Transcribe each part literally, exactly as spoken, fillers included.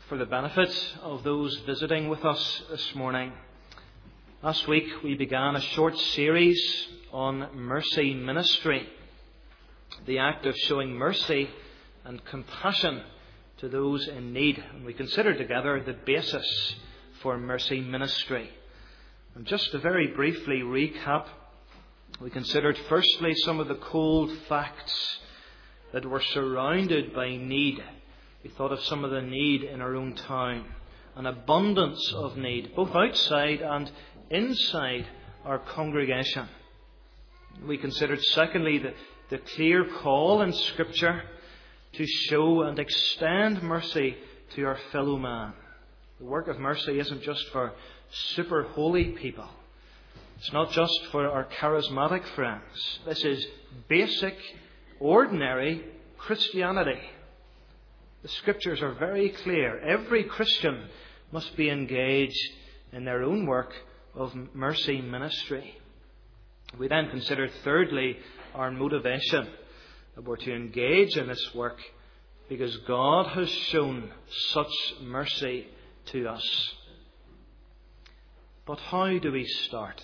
for the benefit of those visiting with us this morning. Last week we began a short series on mercy ministry, the act of showing mercy and compassion to those in need. And we considered together the basis for mercy ministry. And just to very briefly recap, we considered firstly some of the cold facts that were surrounded by need. We thought of some of the need in our own town, an abundance of need, both outside and inside our congregation. We considered secondly the, the clear call in Scripture to show and extend mercy to our fellow man. The work of mercy isn't just for super holy people. It's not just for our charismatic friends. This is basic, ordinary Christianity. The Scriptures are very clear. Every Christian must be engaged in their own work of mercy ministry. We then considered thirdly our motivation, that we're to engage in this work because God has shown such mercy to us. But how do we start?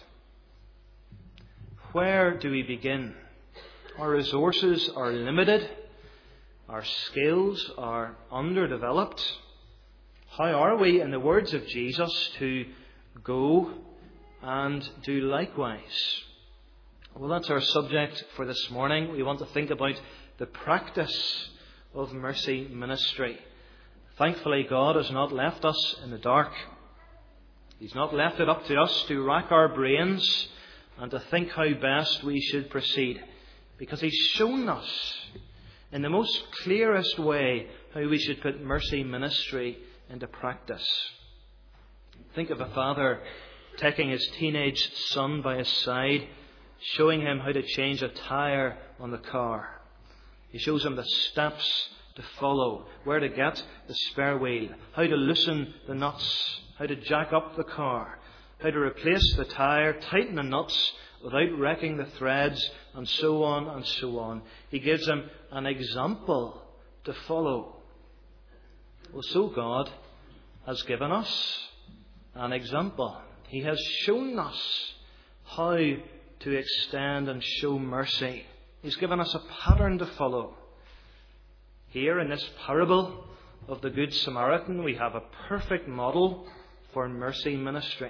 Where do we begin? Our resources are limited. Our skills are underdeveloped. How are we, in the words of Jesus, to go and do likewise? Well, that's our subject for this morning. We want to think about the practice of mercy ministry. Thankfully, God has not left us in the dark. He's not left it up to us to rack our brains and to think how best we should proceed, because He's shown us in the most clearest way how we should put mercy ministry into practice. Think of a father taking his teenage son by his side, showing him how to change a tyre on the car. He shows him the steps to follow, where to get the spare wheel, how to loosen the nuts, how to jack up the car, how to replace the tyre, tighten the nuts without wrecking the threads, and so on and so on. He gives him an example to follow. Well, so God has given us an example. He has shown us how to extend and show mercy. He's given us a pattern to follow. Here in this parable of the Good Samaritan, we have a perfect model for mercy ministry.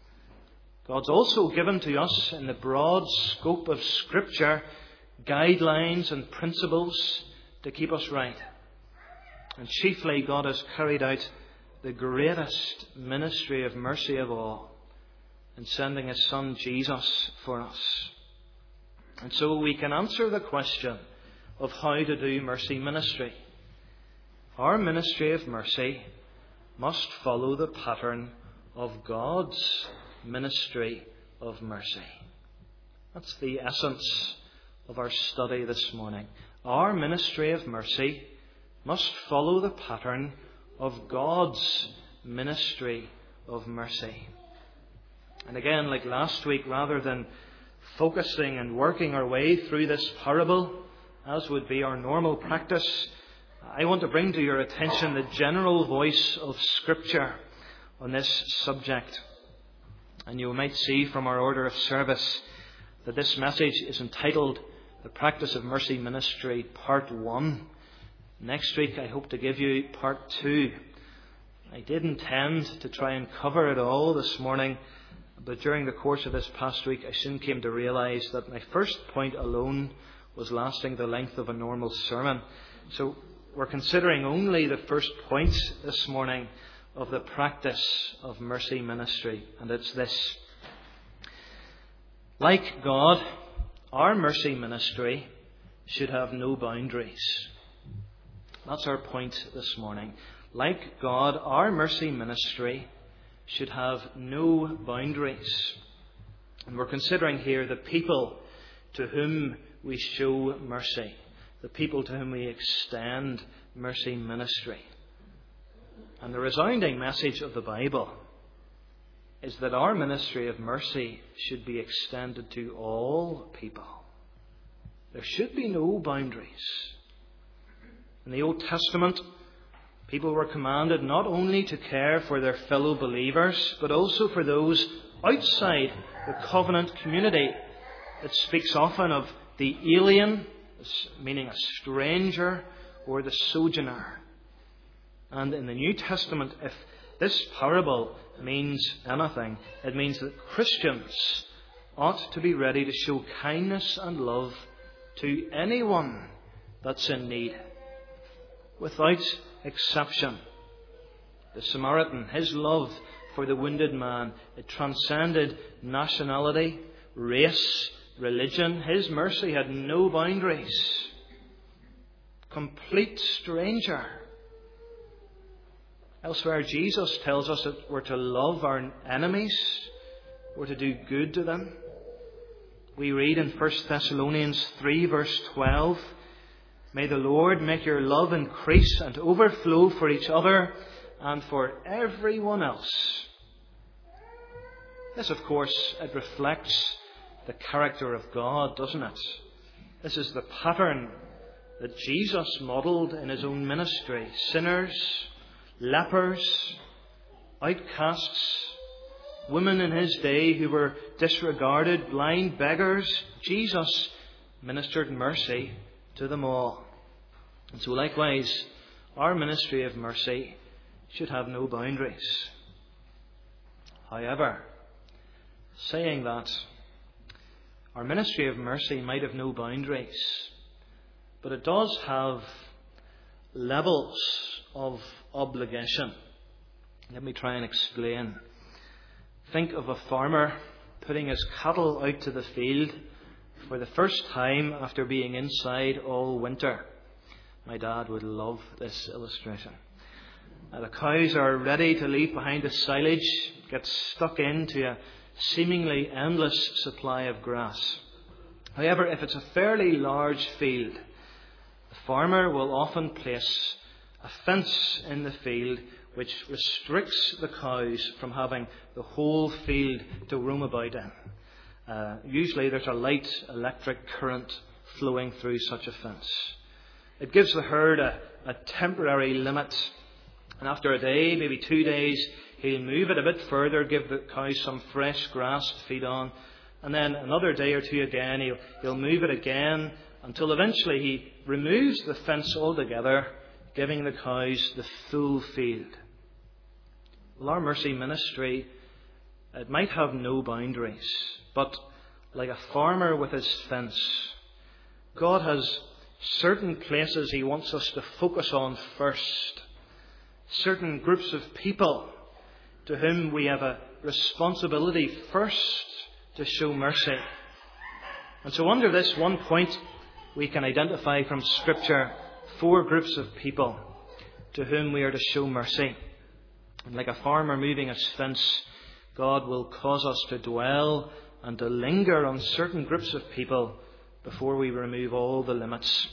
God's also given to us, in the broad scope of Scripture, guidelines and principles to keep us right. And chiefly, God has carried out the greatest ministry of mercy of all in sending His Son Jesus for us. And so we can answer the question of how to do mercy ministry. Our ministry of mercy must follow the pattern of God's ministry of mercy. That's the essence of our study this morning. Our ministry of mercy must follow the pattern of God's ministry of mercy. And again, like last week, rather than focusing and working our way through this parable, as would be our normal practice, I want to bring to your attention the general voice of Scripture on this subject. And you might see from our order of service that this message is entitled The Practice of Mercy Ministry, Part one. Next week I hope to give you Part two. I did intend to try and cover it all this morning, but during the course of this past week I soon came to realise that my first point alone was lasting the length of a normal sermon. So we're considering only the first point this morning of the practice of mercy ministry, and it's this. Like God, our mercy ministry should have no boundaries. That's our point this morning. Like God, our mercy ministry should have no boundaries. And we're considering here the people to whom we show mercy, the people to whom we extend mercy ministry. And the resounding message of the Bible is that our ministry of mercy should be extended to all people. There should be no boundaries. In the Old Testament, People were commanded not only to care for their fellow believers, but also for those outside the covenant community. It speaks often of the alien, meaning a stranger, or the sojourner. And in the New Testament, if this parable means anything, it means that Christians ought to be ready to show kindness and love to anyone that's in need, without exception. The Samaritan, his love for the wounded man, it transcended nationality, race, religion. His mercy had no boundaries. Complete stranger. Elsewhere, Jesus tells us that we're to love our enemies, we're to do good to them. We read in First Thessalonians three, verse twelve, "May the Lord make your love increase and overflow for each other and for everyone else." This, of course, it reflects the character of God, doesn't it? This is the pattern that Jesus modelled in his own ministry. Sinners, lepers, outcasts, women in his day who were disregarded, blind beggars. Jesus ministered mercy to them all. And so likewise, our ministry of mercy should have no boundaries. However, saying that, our ministry of mercy might have no boundaries, but it does have levels of obligation. Let me try and explain. Think of a farmer putting his cattle out to the field for the first time after being inside all winter. My dad would love this illustration. Now, the cows are ready to leave behind the silage, get stuck into a seemingly endless supply of grass. However, if it's a fairly large field, the farmer will often place a fence in the field which restricts the cows from having the whole field to roam about in. Uh, usually there's a light electric current flowing through such a fence. It gives the herd a, a temporary limit, and after a day, maybe two days, he'll move it a bit further, give the cows some fresh grass to feed on, and then another day or two again, he'll, he'll move it again, until eventually he removes the fence altogether, giving the cows the full field. Well, our mercy ministry, it might have no boundaries, but like a farmer with his fence, God has certain places he wants us to focus on first, certain groups of people to whom we have a responsibility first to show mercy. And so under this one point, we can identify from Scripture four groups of people to whom we are to show mercy. And like a farmer moving his fence, God will cause us to dwell and to linger on certain groups of people before we remove all the limits.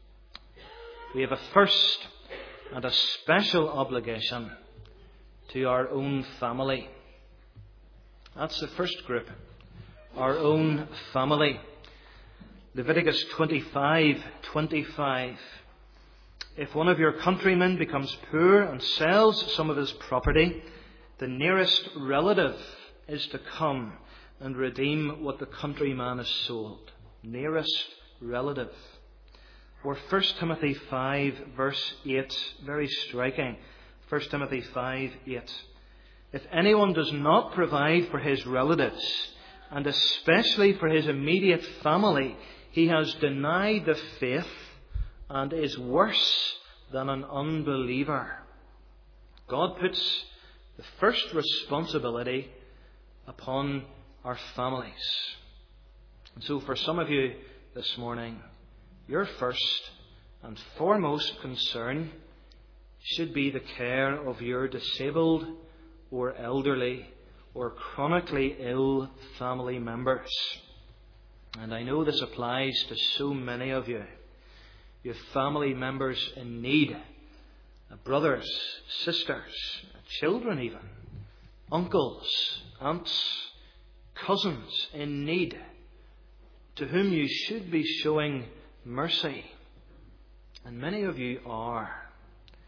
We have a first and a special obligation to our own family. That's the first group, our own family. Leviticus twenty-five twenty-five. If one of your countrymen becomes poor and sells some of his property, the nearest relative is to come and redeem what the countryman has sold. Nearest relative. Or First Timothy five verse eight, very striking. First Timothy five eight. If anyone does not provide for his relatives, and especially for his immediate family, he has denied the faith and is worse than an unbeliever. God puts the first responsibility upon our families. And so for some of you this morning, your first and foremost concern should be the care of your disabled or elderly or chronically ill family members. And I know this applies to so many of you. You have family members in need, brothers, sisters, children even, uncles, aunts, cousins in need, to whom you should be showing mercy. And many of you are.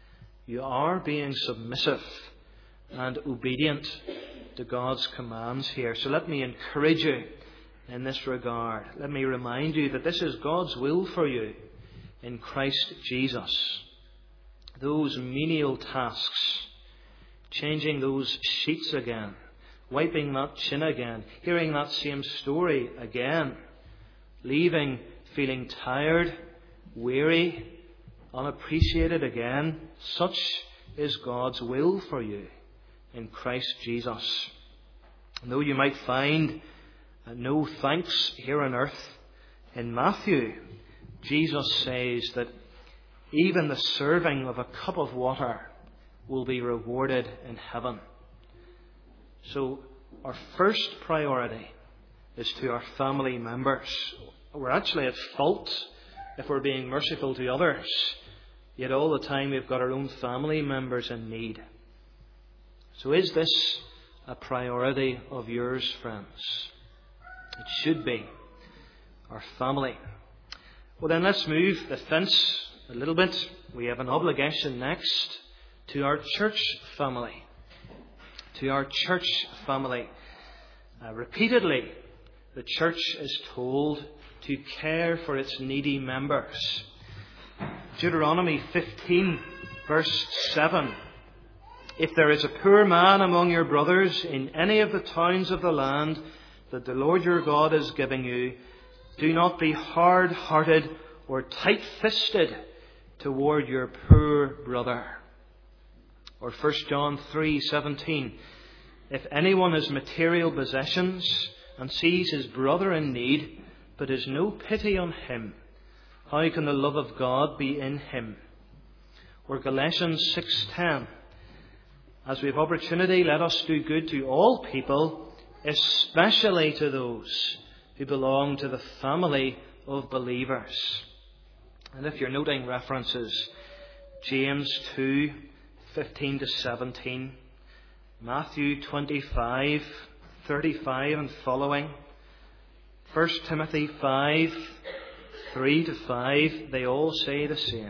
You are being submissive and obedient to God's commands here. So let me encourage you in this regard. Let me remind you that this is God's will for you in Christ Jesus. Those menial tasks, changing those sheets again, wiping that chin again, hearing that same story again, leaving feeling tired, weary, unappreciated again. Such is God's will for you in Christ Jesus. And though you might find no thanks here on earth, in Matthew, Jesus says that even the serving of a cup of water will be rewarded in heaven. So our first priority is to our family members. We're actually at fault if we're being merciful to others, yet all the time we've got our own family members in need. So is this a priority of yours, friends? It should be. Our family. Well then, let's move the fence a little bit. We have an obligation next to our church family. To our church family. Uh, repeatedly, the church is told to care for its needy members. Deuteronomy fifteen, verse seven. If there is a poor man among your brothers in any of the towns of the land that the Lord your God is giving you, do not be hard-hearted or tight-fisted toward your poor brother. Or First John three seventeen. If anyone has material possessions and sees his brother in need, but has no pity on him, how can the love of God be in him? Or Galatians six ten. As we have opportunity, let us do good to all people, especially to those who belong to the family of believers. And if you're noting references, James two fifteen to seventeen, Matthew twenty-five thirty-five and following, First Timothy five three to five, they all say the same.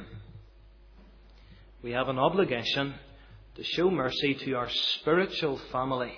We have an obligation to show mercy to our spiritual family.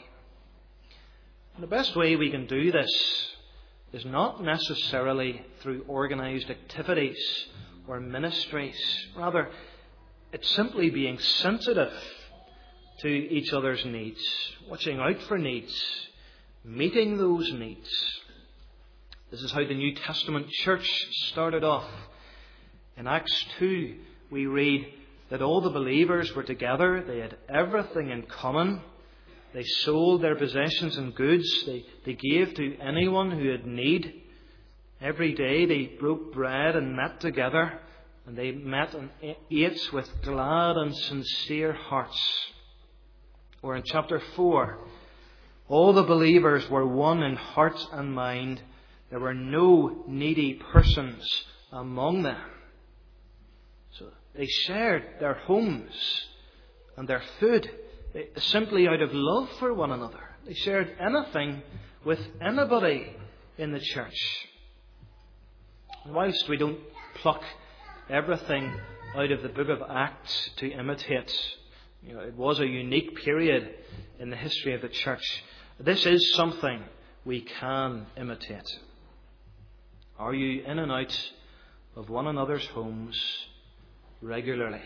And the best way we can do this is not necessarily through organised activities or ministries. Rather, it's simply being sensitive to each other's needs, watching out for needs, meeting those needs. This is how the New Testament church started off. In Acts two, we read that all the believers were together. They had everything in common. They sold their possessions and goods. They, they gave to anyone who had need. Every day they broke bread and met together. And they met and ate with glad and sincere hearts. Or in chapter four, all the believers were one in heart and mind. There were no needy persons among them. So they shared their homes and their food simply out of love for one another. They shared anything with anybody in the church. And whilst we don't pluck everything out of the book of Acts to imitate, you know, it was a unique period in the history of the church. This is something we can imitate. Are you in and out of one another's homes regularly?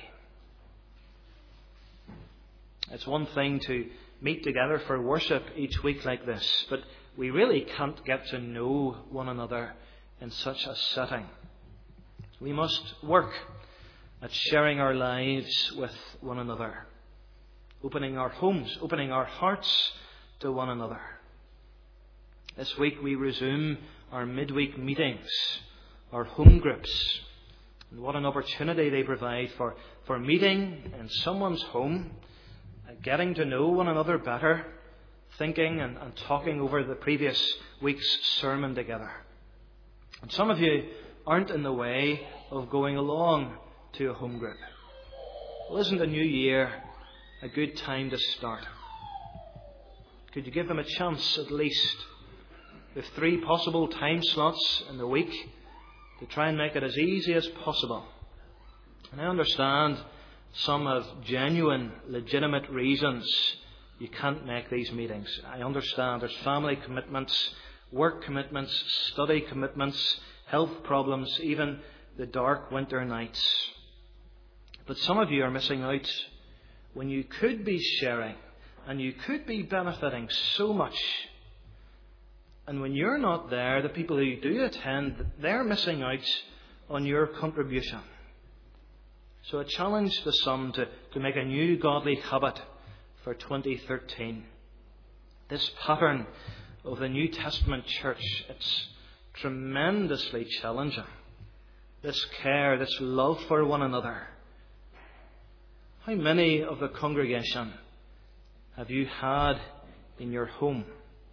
It's one thing to meet together for worship each week like this, but we really can't get to know one another in such a setting. We must work at sharing our lives with one another, opening our homes, opening our hearts to one another. This week we resume our midweek meetings, our home groups. And what an opportunity they provide for, for meeting in someone's home, getting to know one another better, thinking and, and talking over the previous week's sermon together. And some of you aren't in the way of going along to a home group. Well, isn't the new year a good time to start? Could you give them a chance at least with three possible time slots in the week to try and make it as easy as possible? And I understand Some have genuine, legitimate reasons you can't make these meetings. I understand there's family commitments, work commitments, study commitments, health problems, even the dark winter nights. But some of you are missing out when you could be sharing and you could be benefiting so much. And when you're not there, the people who do attend, they're missing out on your contribution. So a challenge to some to, to make a new godly habit for twenty thirteen. This pattern of the New Testament church, it's tremendously challenging. This care, this love for one another. How many of the congregation have you had in your home?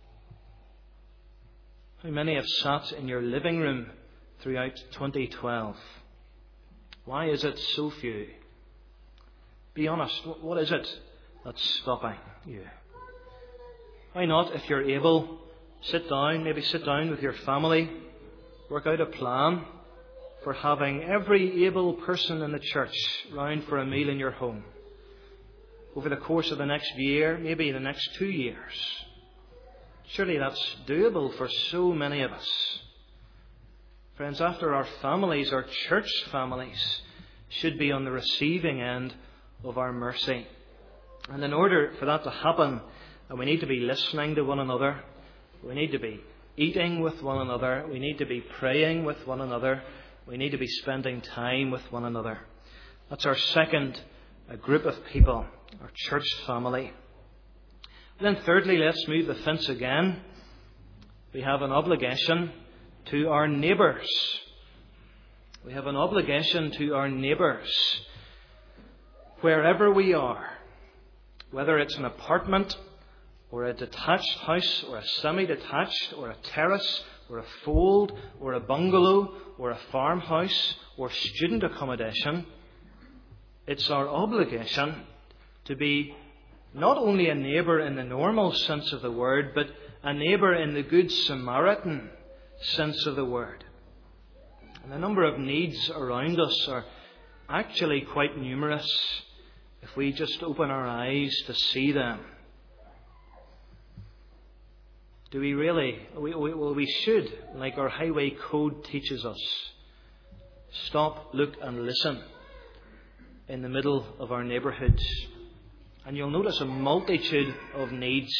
How many have sat in your living room throughout twenty twelve? Why is it so few? Be honest, what is it that's stopping you? Why not, if you're able, sit down, maybe sit down with your family, work out a plan for having every able person in the church round for a meal in your home over the course of the next year, maybe the next two years. Surely that's doable for so many of us. Friends, after our families, our church families, should be on the receiving end of our mercy. And in order for that to happen, we need to be listening to one another. We need to be eating with one another. We need to be praying with one another. We need to be spending time with one another. That's our second uh, group of people, our church family. And then thirdly, let's move the fence again. We have an obligation to our neighbours. We have an obligation to our neighbours. Wherever we are, whether it's an apartment or a detached house or a semi-detached or a terrace or a fold or a bungalow or a farmhouse or student accommodation, it's our obligation to be not only a neighbour in the normal sense of the word, but a neighbour in the Good Samaritan sense of the word. And the number of needs around us are actually quite numerous if we just open our eyes to see them. Do we really? We, we, well, we should, like our highway code teaches us, stop, look and listen in the middle of our neighbourhoods. And you'll notice a multitude of needs.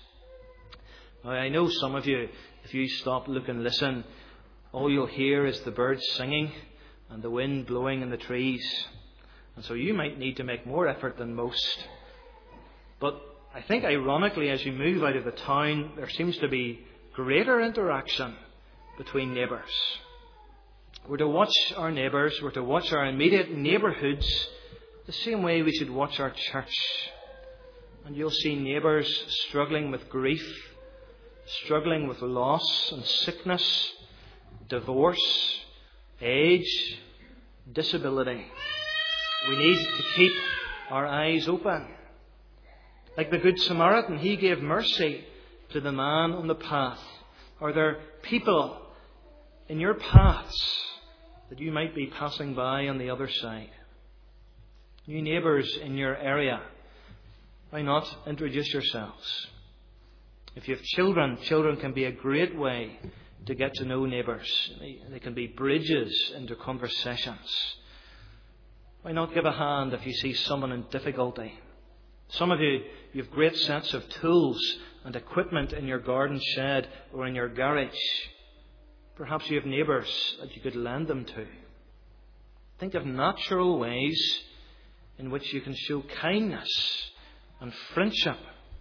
Now, I know some of you, if you stop, look and listen, all you'll hear is the birds singing and the wind blowing in the trees. And so you might need to make more effort than most. But I think ironically, as you move out of the town, there seems to be greater interaction between neighbours. We're to watch our neighbours, we're to watch our immediate neighbourhoods the same way we should watch our church. And you'll see neighbours struggling with grief, struggling with loss and sickness, divorce, age, disability. We need to keep our eyes open. Like the Good Samaritan, he gave mercy to the man on the path. Are there people in your paths that you might be passing by on the other side? New neighbours in your area. Why not introduce yourselves? If you have children, children can be a great way to get to know neighbours. They can be bridges into conversations. Why not give a hand if you see someone in difficulty? Some of you, you have great sets of tools and equipment in your garden shed or in your garage. Perhaps you have neighbours that you could lend them to. Think of natural ways in which you can show kindness and friendship.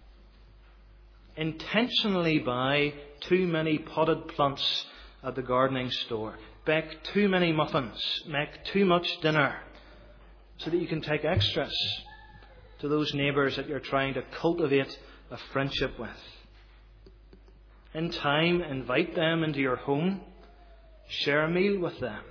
Intentionally buy too many potted plants at the gardening store. Bake too many muffins. Make too much dinner so that you can take extras to those neighbours that you're trying to cultivate a friendship with. In time, invite them into your home. Share a meal with them.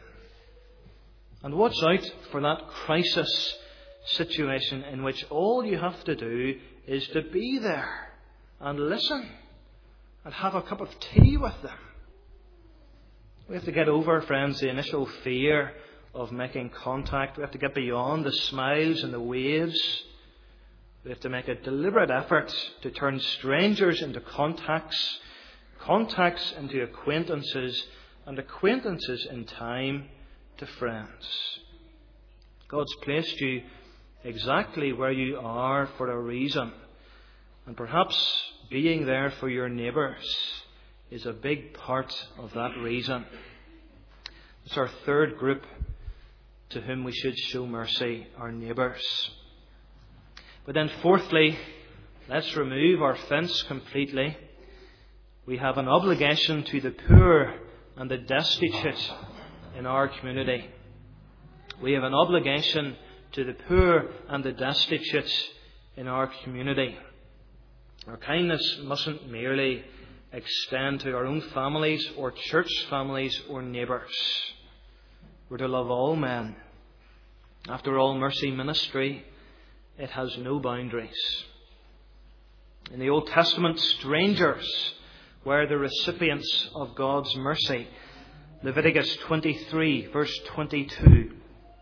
And watch out for that crisis situation in which all you have to do is to be there and listen and have a cup of tea with them. We have to get over, friends, the initial fear of making contact. We have to get beyond the smiles and the waves. We have to make a deliberate effort to turn strangers into contacts, contacts into acquaintances, and acquaintances in time to friends. God's placed you exactly where you are for a reason. And perhaps being there for your neighbours is a big part of that reason. It's our third group to whom we should show mercy, our neighbours. But then fourthly, let's remove our fence completely. We have an obligation to the poor and the destitute in our community. We have an obligation to the poor and the destitute in our community. Our kindness mustn't merely extend to our own families or church families or neighbours. We're to love all men. After all, mercy ministry, it has no boundaries. In the Old Testament, strangers were the recipients of God's mercy. Leviticus twenty-three, verse twenty-two.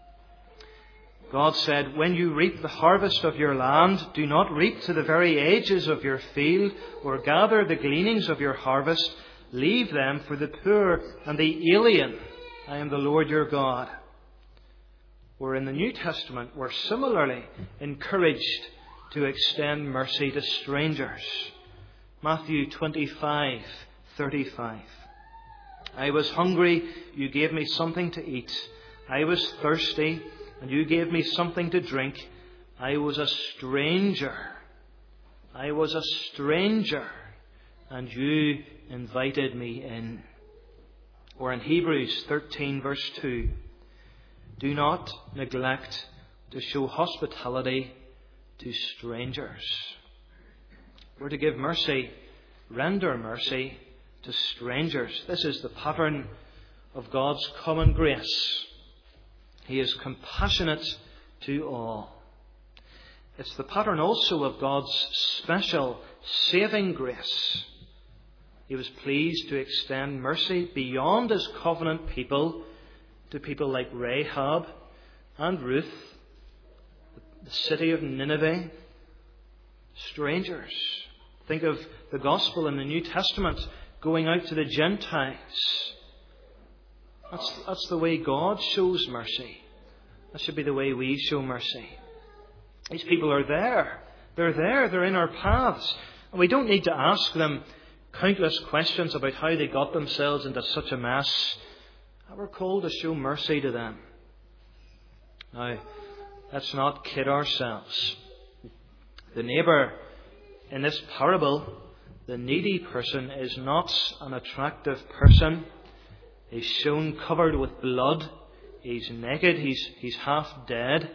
God said, "When you reap the harvest of your land, do not reap to the very edges of your field, or gather the gleanings of your harvest. Leave them for the poor and the alien. I am the Lord your God." Or in the New Testament, we're similarly encouraged to extend mercy to strangers. Matthew twenty-five, thirty-five. "I was hungry, you gave me something to eat. I was thirsty, and you gave me something to drink. I was a stranger. I was a stranger, and you invited me in." Or in Hebrews thirteen, verse two. "Do not neglect to show hospitality to strangers." We're to give mercy, render mercy to strangers. This is the pattern of God's common grace. He is compassionate to all. It's the pattern also of God's special saving grace. He was pleased to extend mercy beyond his covenant people to people like Rahab and Ruth, the city of Nineveh, strangers. Think of the gospel in the New Testament going out to the Gentiles. That's, that's the way God shows mercy. That should be the way we show mercy. These people are there. They're there. They're in our paths. And we don't need to ask them countless questions about how they got themselves into such a mess. We're called to show mercy to them. Now, let's not kid ourselves. The neighbour in this parable, the needy person, is not an attractive person. He's shown covered with blood. He's naked. He's, he's half dead.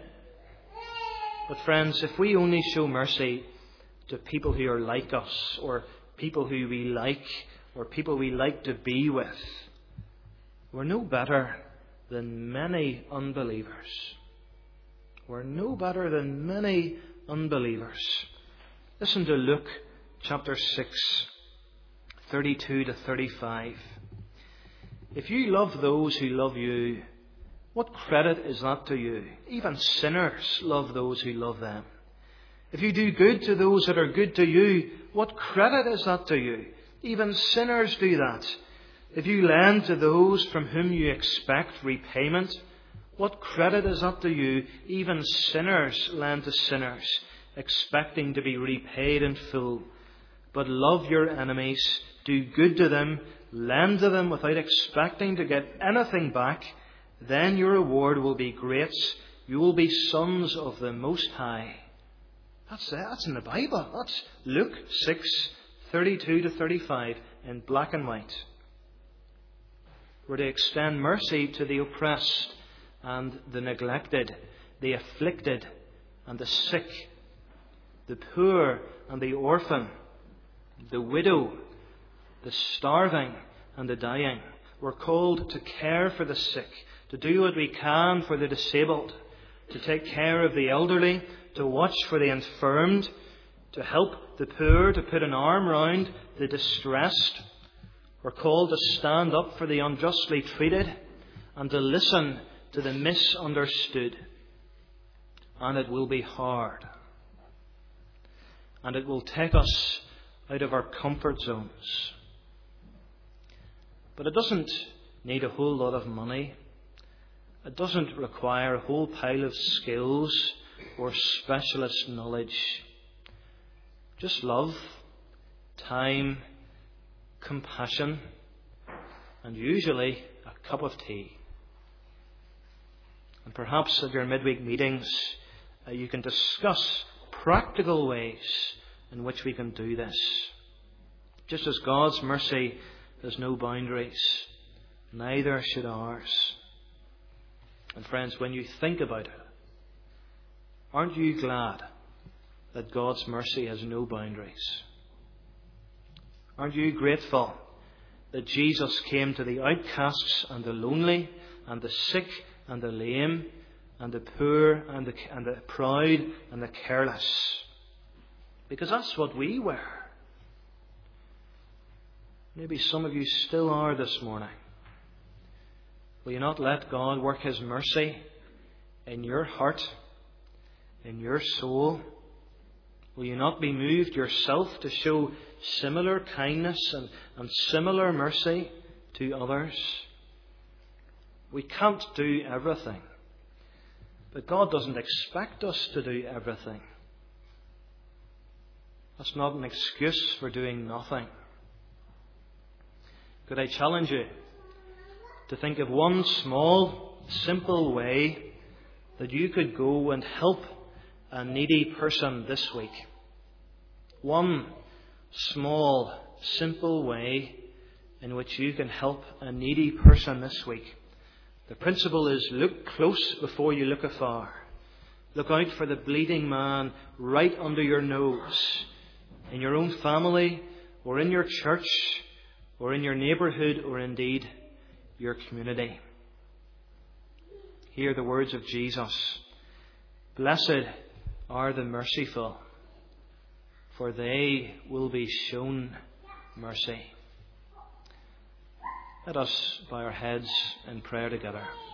But friends, if we only show mercy to people who are like us, or people who we like, or people we like to be with, we're no better than many unbelievers. We're no better than many unbelievers. Listen to Luke chapter six, thirty-two to thirty-five. "If you love those who love you, what credit is that to you? Even sinners love those who love them. If you do good to those that are good to you, what credit is that to you? Even sinners do that. If you lend to those from whom you expect repayment, what credit is that to you? Even sinners lend to sinners, expecting to be repaid in full. But love your enemies, do good to them, lend to them without expecting to get anything back. Then your reward will be great. You will be sons of the Most High." That's it. That's in the Bible. That's Luke six, thirty-two to thirty-five in black and white. We're to extend mercy to the oppressed and the neglected, the afflicted and the sick, the poor and the orphan, the widow, the starving and the dying. We're called to care for the sick, to do what we can for the disabled, to take care of the elderly, to watch for the infirmed, to help the poor, to put an arm round the distressed. We're called to stand up for the unjustly treated and to listen to the misunderstood. And it will be hard. And it will take us out of our comfort zones. But it doesn't need a whole lot of money. It doesn't require a whole pile of skills or specialist knowledge. Just love, time, compassion, and usually a cup of tea. And perhaps at your midweek meetings, uh, you can discuss practical ways in which we can do this. Just as God's mercy has no boundaries, neither should ours. And friends, when you think about it, aren't you glad that God's mercy has no boundaries? Aren't you grateful that Jesus came to the outcasts and the lonely and the sick and the lame and the poor and the, and the proud and the careless? Because that's what we were. Maybe some of you still are this morning. Will you not let God work His mercy in your heart, in your soul? Will you not be moved yourself to show similar kindness and, and similar mercy to others? We can't do everything. But God doesn't expect us to do everything. That's not an excuse for doing nothing. Could I challenge you to think of one small, simple way that you could go and help a needy person this week? One small, simple way in which you can help a needy person this week. The principle is look close before you look afar. Look out for the bleeding man right under your nose, in your own family, or in your church, or in your neighbourhood, or indeed your community. Hear the words of Jesus. Blessed are the merciful, for they will be shown mercy. Let us bow our heads in prayer together.